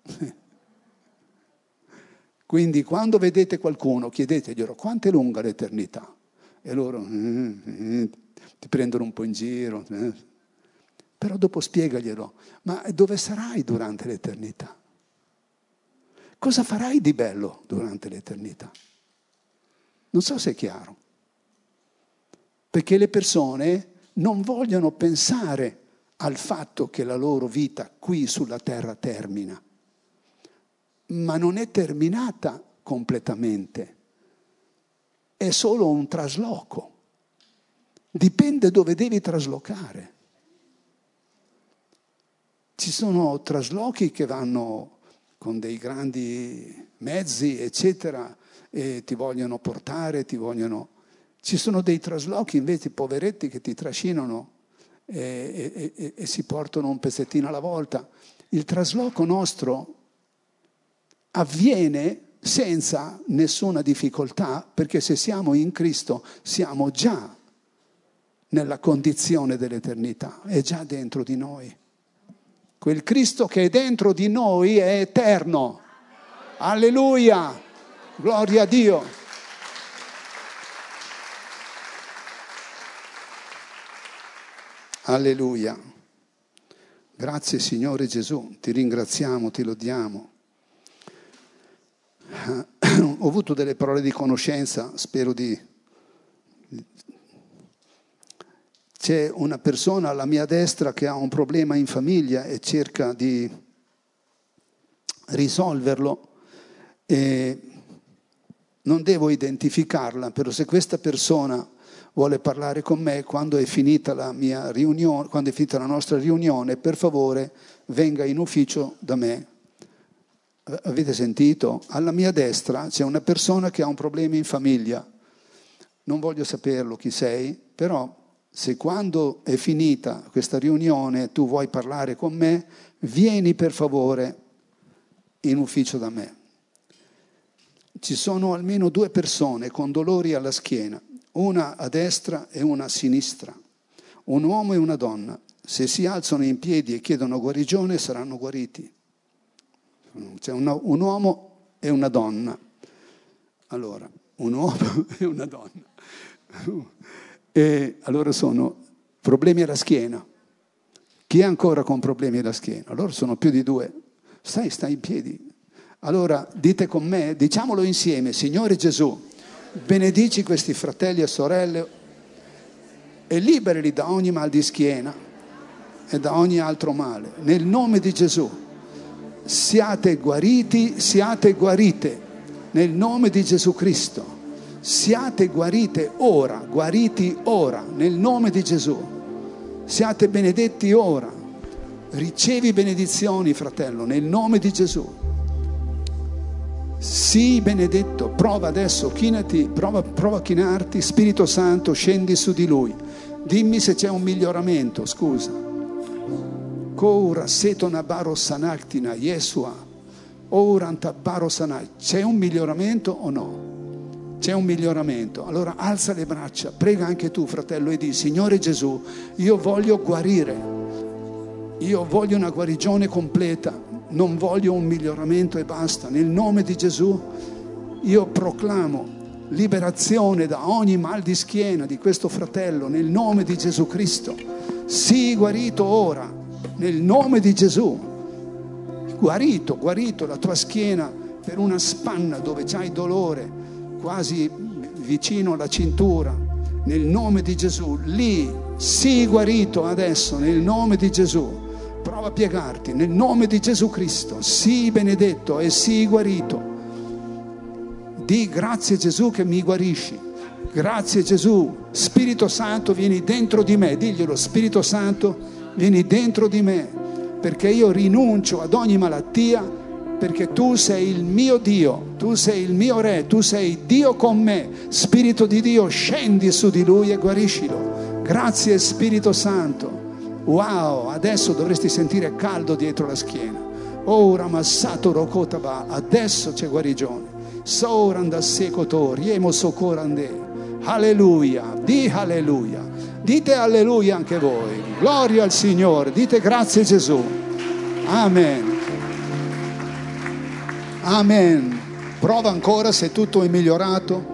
Quindi quando vedete qualcuno, chiedeteglielo quanto è lunga l'eternità. E loro eh, eh, ti prendono un po' in giro. Eh. Però dopo spiegaglielo. Ma dove sarai durante l'eternità? Cosa farai di bello durante l'eternità? Non so se è chiaro. Perché le persone non vogliono pensare al fatto che la loro vita qui sulla terra termina. Ma non è terminata completamente. È solo un trasloco. Dipende dove devi traslocare. Ci sono traslochi che vanno con dei grandi mezzi, eccetera, e ti vogliono portare, ti vogliono... Ci sono dei traslochi invece poveretti che ti trascinano e, e, e, e si portano un pezzettino alla volta. Il trasloco nostro avviene senza nessuna difficoltà, perché se siamo in Cristo siamo già nella condizione dell'eternità, è già dentro di noi. Quel Cristo che è dentro di noi è eterno. Alleluia! Gloria a Dio! Alleluia! Grazie Signore Gesù, ti ringraziamo, ti lodiamo. Ho avuto delle parole di conoscenza, spero di... C'è una persona alla mia destra che ha un problema in famiglia e cerca di risolverlo e non devo identificarla, però se questa persona vuole parlare con me quando è finita la mia riunione, quando è finita la nostra riunione, per favore venga in ufficio da me. Avete sentito? Alla mia destra c'è una persona che ha un problema in famiglia. Non voglio saperlo chi sei, però se quando è finita questa riunione tu vuoi parlare con me, vieni per favore in ufficio da me. Ci sono almeno due persone con dolori alla schiena, una a destra e una a sinistra, un uomo e una donna. Se si alzano in piedi e chiedono guarigione saranno guariti. C'è una, un uomo e una donna. Allora, un uomo e una donna. E allora sono problemi alla schiena. Chi è ancora con problemi alla schiena? Allora sono più di due. Stai, stai in piedi. Allora dite con me, diciamolo insieme: Signore Gesù, benedici questi fratelli e sorelle e liberali da ogni mal di schiena e da ogni altro male. Nel nome di Gesù, siate guariti, siate guarite. Nel nome di Gesù Cristo. Siate guarite ora, guariti ora, nel nome di Gesù. Siate benedetti ora. Ricevi benedizioni, fratello, nel nome di Gesù. Sii benedetto. Prova adesso, chinati, prova, prova a chinarti. Spirito Santo, scendi su di lui. Dimmi se c'è un miglioramento, scusa. Ora setona baro sanactina, Yeshua. Ora antabaro sanai. C'è un miglioramento o no? C'è un miglioramento. Allora alza le braccia, prega anche tu, fratello, e di: Signore Gesù, io voglio guarire. Io voglio una guarigione completa, non voglio un miglioramento e basta. Nel nome di Gesù io proclamo liberazione da ogni mal di schiena di questo fratello, nel nome di Gesù Cristo. Sii guarito ora, nel nome di Gesù. Guarito, guarito la tua schiena per una spanna dove c'hai dolore, quasi vicino alla cintura, nel nome di Gesù. Lì, sii guarito adesso, nel nome di Gesù. Prova a piegarti nel nome di Gesù Cristo. Sii benedetto e sii guarito. Di: grazie Gesù che mi guarisci. Grazie Gesù. Spirito Santo, vieni dentro di me. Diglielo: Spirito Santo, vieni dentro di me, perché io rinuncio ad ogni malattia, perché tu sei il mio Dio, tu sei il mio Re, tu sei Dio con me. Spirito di Dio, scendi su di lui e guariscilo. Grazie Spirito Santo. Wow, adesso dovresti sentire caldo dietro la schiena. Ora massato rokotaba, adesso c'è guarigione. Soranda sekoto, riemo socorande. Alleluia, di alleluia. Dite alleluia anche voi. Gloria al Signore, dite grazie Gesù. Amen. Amen. Prova ancora se tutto è migliorato.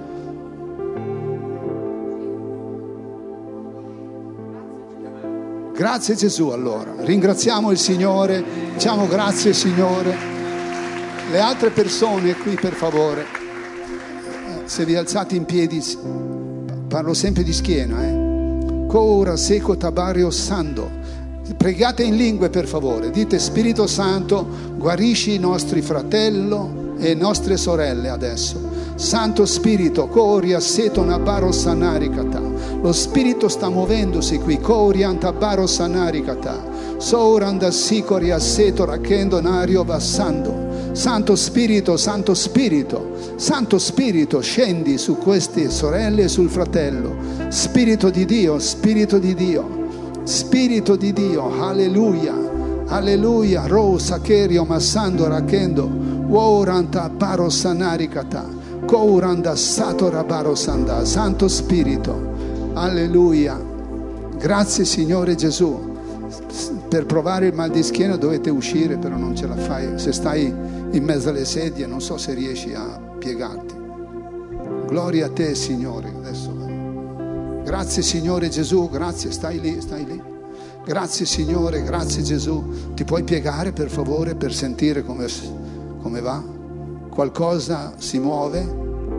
Grazie Gesù. Allora ringraziamo il Signore, diciamo grazie Signore. Le altre persone qui, per favore, se vi alzate in piedi, parlo sempre di schiena, eh. Cora seco tabario sando. Pregate in lingue, per favore. Dite: Spirito Santo, guarisci i nostri fratelli e nostre sorelle adesso. Santo Spirito, coria setona baro sanaricata. Lo Spirito sta muovendosi qui. Coria antabaro sanaricata. Souranda sicoria seto rakendo nario bassando. Santo Spirito, Santo Spirito, Santo Spirito, scendi su queste sorelle e sul fratello. Spirito di Dio, Spirito di Dio. Spirito di Dio, alleluia, alleluia. Rosa kerio massando rakendo, woranta baro sanaricata, kouranda satora baro sanda. Santo Spirito, alleluia. Grazie Signore Gesù. Per provare il mal di schiena dovete uscire, però non ce la fai. Se stai in mezzo alle sedie non so se riesci a piegarti. Gloria a te Signore. Adesso grazie Signore Gesù, grazie, stai lì, stai lì. Grazie Signore, grazie Gesù. Ti puoi piegare per favore per sentire come, come va? Qualcosa si muove?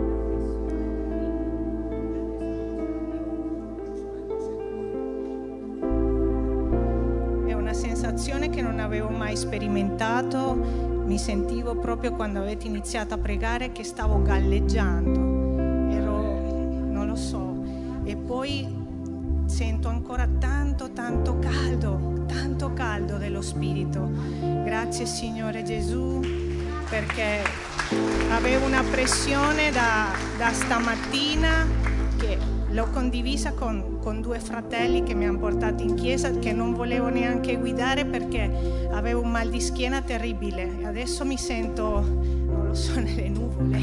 È una sensazione che non avevo mai sperimentato. Mi sentivo proprio quando avete iniziato a pregare che stavo galleggiando. Ero, non lo so. E poi sento ancora tanto, tanto caldo, tanto caldo dello Spirito. Grazie Signore Gesù, perché avevo una pressione da, da stamattina che l'ho condivisa con, con due fratelli che mi hanno portato in chiesa, che non volevo neanche guidare perché avevo un mal di schiena terribile. E adesso mi sento, non lo so, nelle nuvole.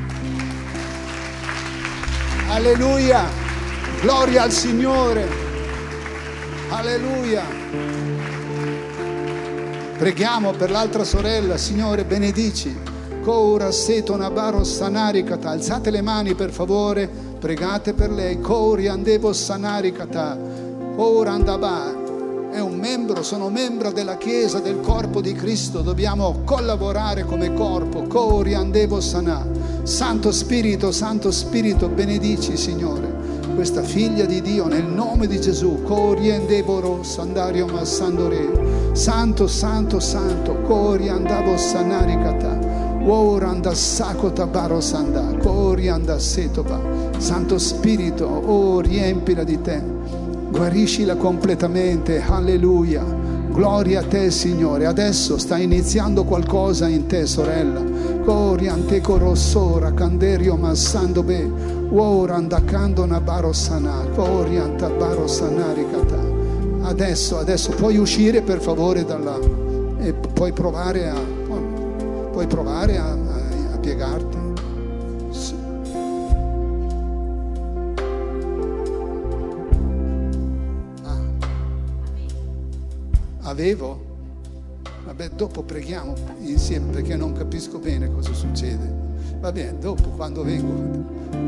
Alleluia. Gloria al Signore, alleluia. Preghiamo per l'altra sorella. Signore, benedici. Cora setona baro sanaricata. Alzate le mani per favore, pregate per lei. Cori andevo sanaricata. Ora andaba. È un membro, sono membro della Chiesa, del corpo di Cristo. Dobbiamo collaborare come corpo. Cori andevo sanà. Santo Spirito, Santo Spirito, benedici Signore questa figlia di Dio nel nome di Gesù. Coriendevoro sandario massandore. Santo, santo, santo. Coriandavo sanaricata. Ora andasacota baro sandare. Corianda Setova. Santo Spirito, oh, riempila di te, guariscila completamente. Alleluia, gloria a te, Signore. Adesso sta iniziando qualcosa in te, sorella. Coriante corossora canderio massando be ora andacando na barosana corianta barosanari kata. Adesso, adesso puoi uscire per favore dalla e puoi provare a puoi provare a, a, a piegarti. Sì. Ah. Avevo? Vabbè, dopo preghiamo insieme perché non capisco bene cosa succede. Va bene, dopo quando vengo.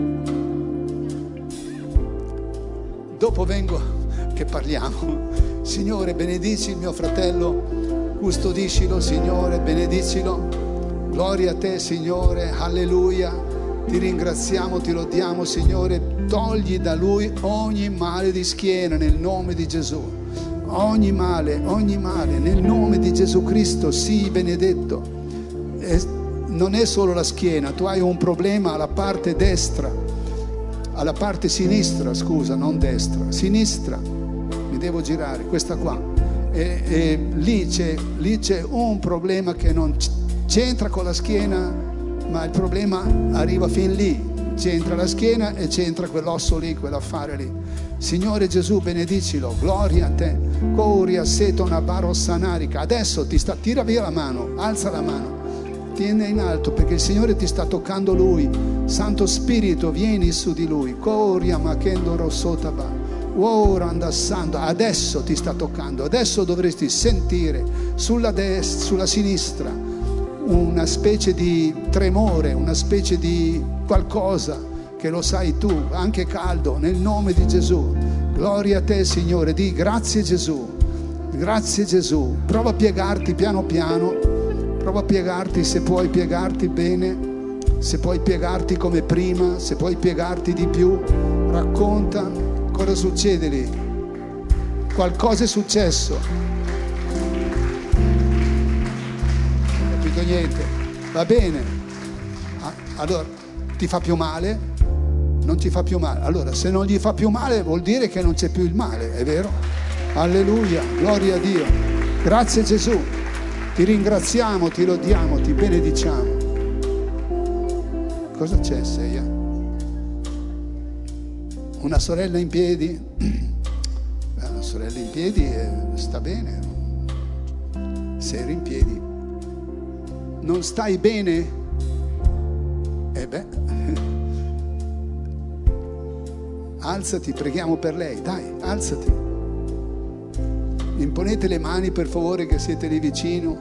Dopo vengo che parliamo. Signore, benedici il mio fratello, custodiscilo, Signore, benedicilo. Gloria a te, Signore, alleluia. Ti ringraziamo, ti lodiamo, Signore. Togli da lui ogni male di schiena nel nome di Gesù. Ogni male, ogni male, nel nome di Gesù Cristo, sii benedetto. E non è solo la schiena, tu hai un problema alla parte destra, alla parte sinistra, scusa, non destra, sinistra, mi devo girare, questa qua. E, e lì c'è, lì c'è un problema che non c'entra con la schiena, ma il problema arriva fin lì. C'entra la schiena e c'entra quell'osso lì, quell'affare lì. Signore Gesù, benedicilo, gloria a te. Coria setona barossanarica. Adesso ti sta, tira via la mano, alza la mano, tieni in alto perché il Signore ti sta toccando lui. Santo Spirito, vieni su di lui. Coria makendo rossotaba. Ora andassando, adesso ti sta toccando. Adesso dovresti sentire sulla destra, sulla sinistra una specie di tremore, una specie di qualcosa che lo sai tu, anche caldo, nel nome di Gesù. Gloria a te, Signore. Di grazie Gesù, grazie Gesù. Prova a piegarti piano piano, prova a piegarti, se puoi piegarti bene, se puoi piegarti come prima, se puoi piegarti di più. Racconta cosa succede lì. Qualcosa è successo. Niente, va bene. Allora ti fa più male? Non ti fa più male. Allora se non gli fa più male vuol dire che non c'è più il male, è vero? Alleluia, gloria a Dio. Grazie Gesù, ti ringraziamo, ti lodiamo, ti benediciamo. Cosa c'è, Seia? Una sorella in piedi? Beh, una sorella in piedi eh, sta bene. Se eri in piedi non stai bene? Eh beh, alzati, preghiamo per lei, dai, alzati. Imponete le mani per favore che siete lì vicino.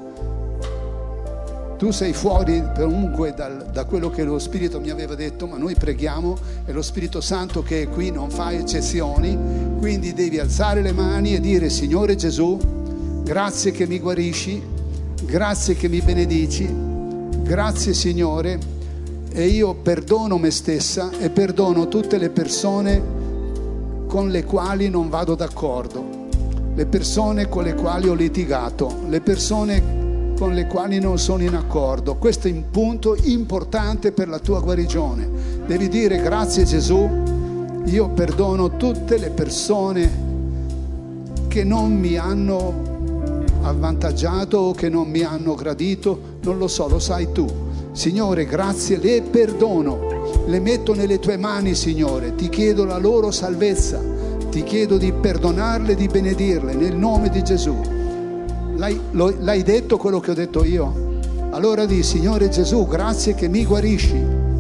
Tu sei fuori comunque dal, da quello che lo Spirito mi aveva detto, ma noi preghiamo e lo Spirito Santo che è qui non fa eccezioni, quindi devi alzare le mani e dire: Signore Gesù, grazie che mi guarisci, grazie che mi benedici, grazie Signore, e io perdono me stessa e perdono tutte le persone con le quali non vado d'accordo, le persone con le quali ho litigato, le persone con le quali non sono in accordo. Questo è un punto importante per la tua guarigione. Devi dire: grazie Gesù, io perdono tutte le persone che non mi hanno avvantaggiato o che non mi hanno gradito, non lo so, lo sai tu. Signore, grazie, le perdono, le metto nelle tue mani, Signore. Ti chiedo la loro salvezza, ti chiedo di perdonarle, di benedirle nel nome di Gesù. L'hai, lo, l'hai detto quello che ho detto io? Allora di: Signore Gesù, grazie che mi guarisci,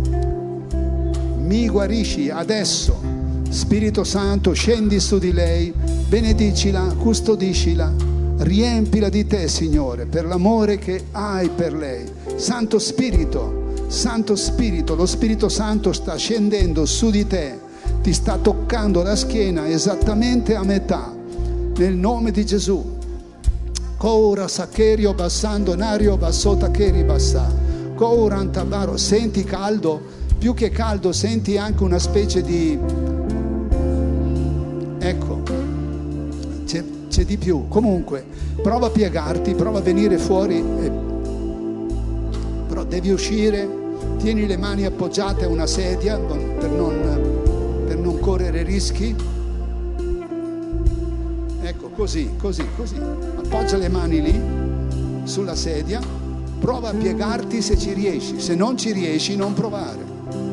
mi guarisci adesso. Spirito Santo, scendi su di lei, benedicila, custodiscila, riempila di te, Signore, per l'amore che hai per lei. Santo Spirito, Santo Spirito, lo Spirito Santo sta scendendo su di te, ti sta toccando la schiena esattamente a metà, nel nome di Gesù. Cora sacherio bassando nario bassota cheri bassa. Cora antabaro, senti caldo? Più che caldo senti anche una specie di, ecco, c'è, c'è di più. Comunque prova a piegarti, prova a venire fuori, e... però devi uscire Tieni le mani appoggiate a una sedia per non, per non correre rischi. Ecco, così, così, così. Appoggia le mani lì sulla sedia. Prova a piegarti se ci riesci. Se non ci riesci, non provare.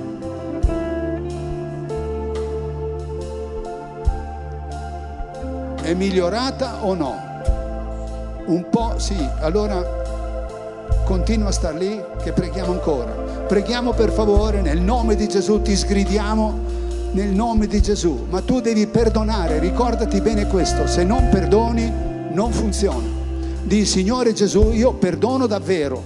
È migliorata o no? Un po' sì. Allora continua a star lì che preghiamo ancora. Preghiamo per favore, nel nome di Gesù ti sgridiamo, nel nome di Gesù. Ma tu devi perdonare, ricordati bene questo, se non perdoni non funziona. Di Signore Gesù, io perdono davvero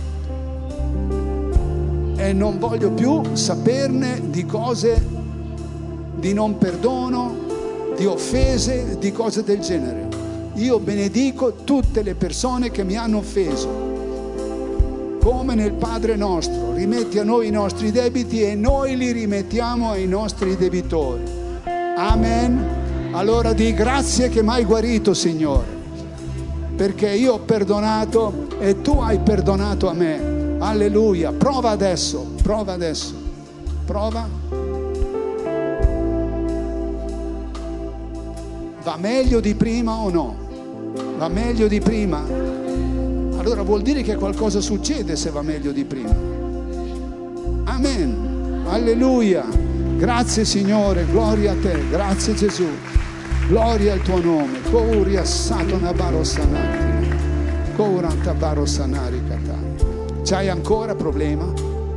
e non voglio più saperne di cose di non perdono, di offese, di cose del genere. Io benedico tutte le persone che mi hanno offeso. Come nel Padre nostro, rimetti a noi i nostri debiti e noi li rimettiamo ai nostri debitori. Amen. Allora di grazie che mi hai guarito, Signore, perché io ho perdonato e tu hai perdonato a me. Alleluia. Prova adesso, prova adesso, prova. Va meglio di prima o no? Va meglio di prima? Allora vuol dire che qualcosa succede se va meglio di prima. Amen. Alleluia. Grazie Signore, gloria a te. Grazie Gesù. Gloria al tuo nome. Kouria satana barosanati. Kouranta barosanari katani. C'hai ancora problema?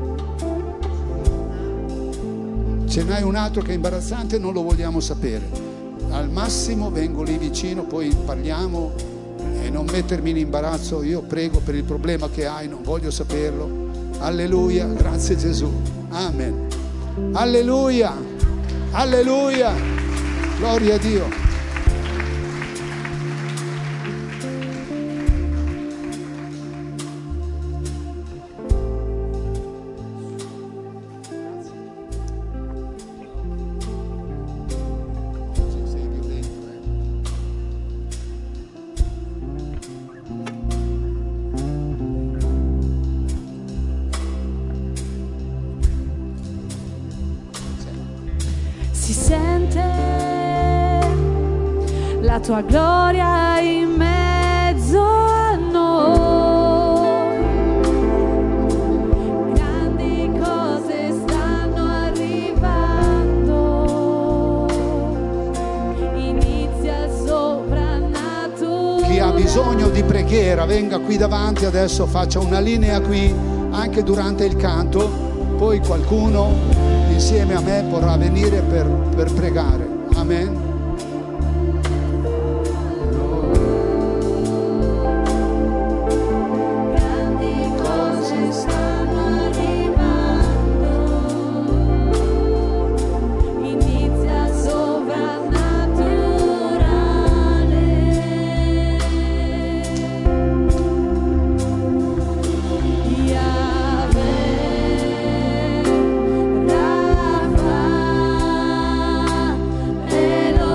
Ce n'hai un altro che è imbarazzante? Non lo vogliamo sapere. Al massimo vengo lì vicino, poi parliamo. E non mettermi in imbarazzo, io prego per il problema che hai, non voglio saperlo. Alleluia, grazie Gesù. Amen. Alleluia, alleluia, gloria a Dio. La tua gloria in mezzo a noi, grandi cose stanno arrivando, inizia il soprannaturale. Chi ha bisogno di preghiera venga qui davanti adesso, faccia una linea qui anche durante il canto, poi qualcuno insieme a me potrà venire per, per pregare. Amen. Hello.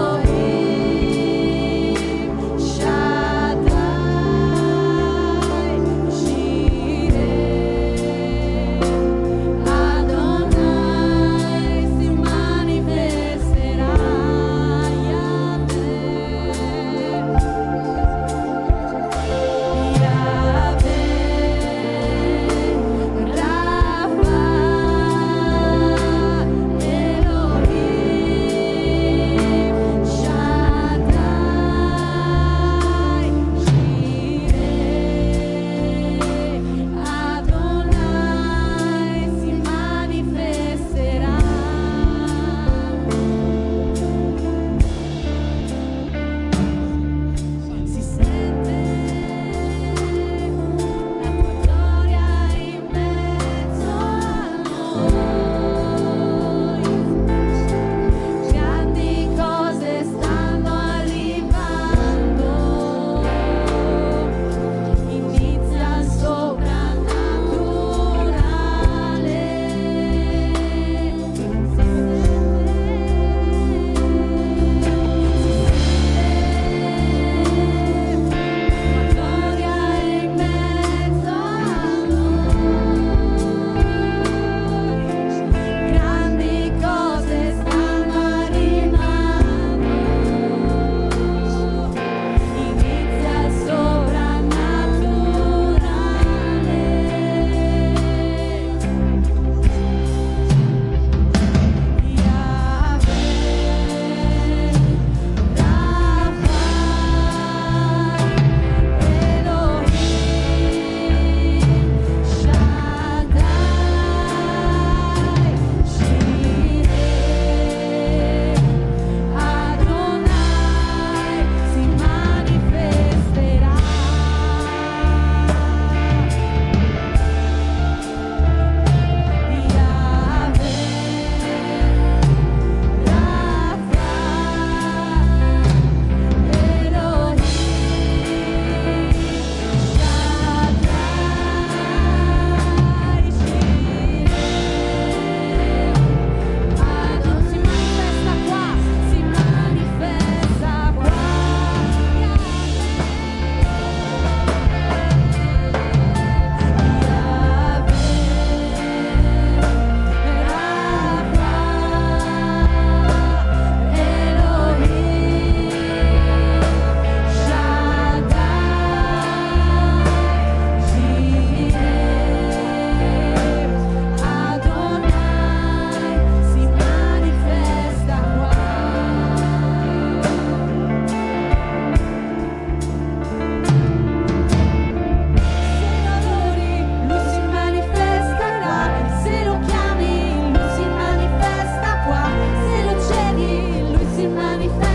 si manifesta